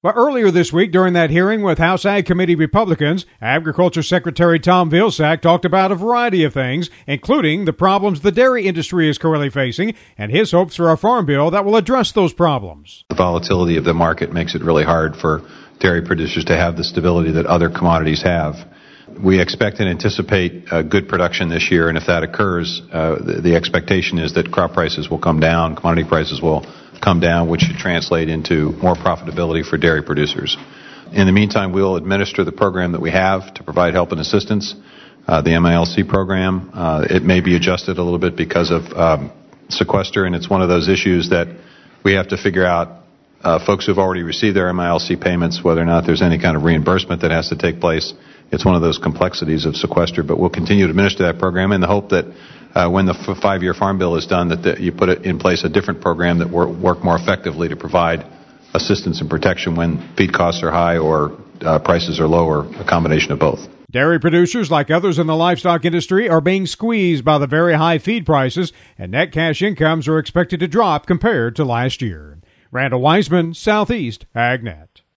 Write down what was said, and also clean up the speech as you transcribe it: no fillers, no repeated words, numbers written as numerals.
Well, earlier this week, during that hearing with House Ag Committee Republicans, Agriculture Secretary Tom Vilsack talked about a variety of things, including the problems the dairy industry is currently facing and his hopes for a farm bill that will address those problems. The volatility of the market makes it really hard for dairy producers to have the stability that other commodities have. We expect and anticipate good production this year, and if that occurs, the expectation is that crop prices will come down, commodity prices will come down, which should translate into more profitability for dairy producers. In the meantime, we'll administer the program that we have to provide help and assistance, the MILC program. It may be adjusted a little bit because of sequester, and it's one of those issues that we have to figure out. Folks who've already received their MILC payments, whether or not there's any kind of reimbursement that has to take place. It's one of those complexities of sequester, but we'll continue to administer that program in the hope that when the 5-year farm bill is done, that you put in place a different program that work more effectively to provide assistance and protection when feed costs are high or prices are low, or a combination of both. Dairy producers, like others in the livestock industry, are being squeezed by the very high feed prices, and net cash incomes are expected to drop compared to last year. Randall Wiseman, Southeast AgNet.